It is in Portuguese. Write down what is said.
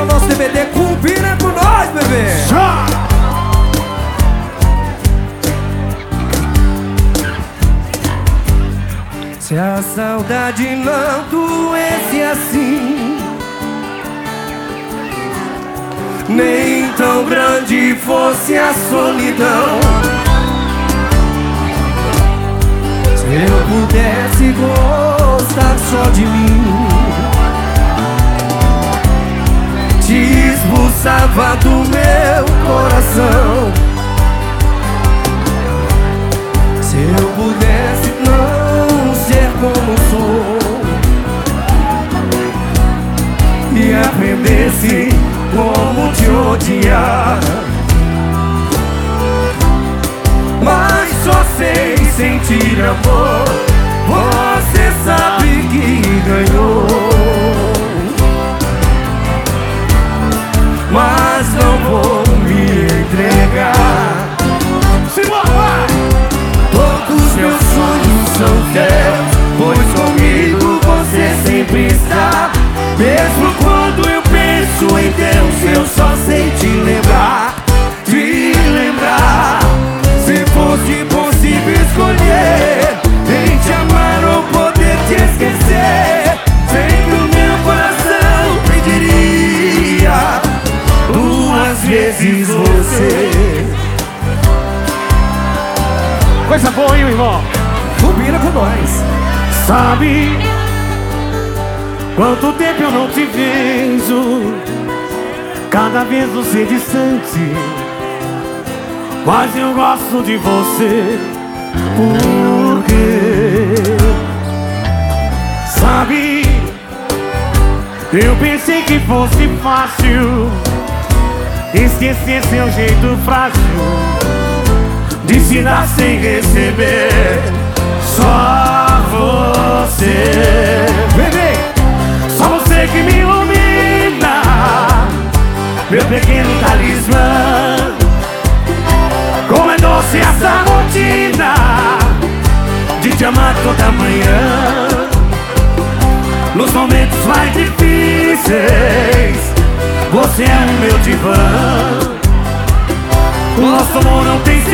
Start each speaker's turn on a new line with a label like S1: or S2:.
S1: nosso DVD, combina com nós, bebê. Se a saudade não doesse assim, nem tão grande fosse a solidão, se eu pudesse gostar só de mim, te expulsava do meu coração. Se eu pudesse não ser como sou e aprendesse como te odiar, mas só sei sentir amor, você sabe que ganhou, mas não vou me entregar. Todos meus sonhos são teus, pois comigo você sempre está. Mesmo quando eu penso em Deus, eu só sei te lembrar, te lembrar. Se fosse possível escolher em te amar ou poder te esquecer, sei que o meu coração pediria 2 vezes você.
S2: Coisa boa, hein, irmão?
S1: Combina com nós.
S2: Sabe quanto tempo eu não te vejo, cada vez você distante, mas eu gosto de você. Por quê? Sabe, eu pensei que fosse fácil esquecer seu jeito frágil de se dar sem receber. Só você, bebê, só você que me ilumina, meu pequeno talismã. Como é doce essa rotina de te amar toda manhã, nos momentos mais difíceis, você é o meu divã. O nosso amor não tem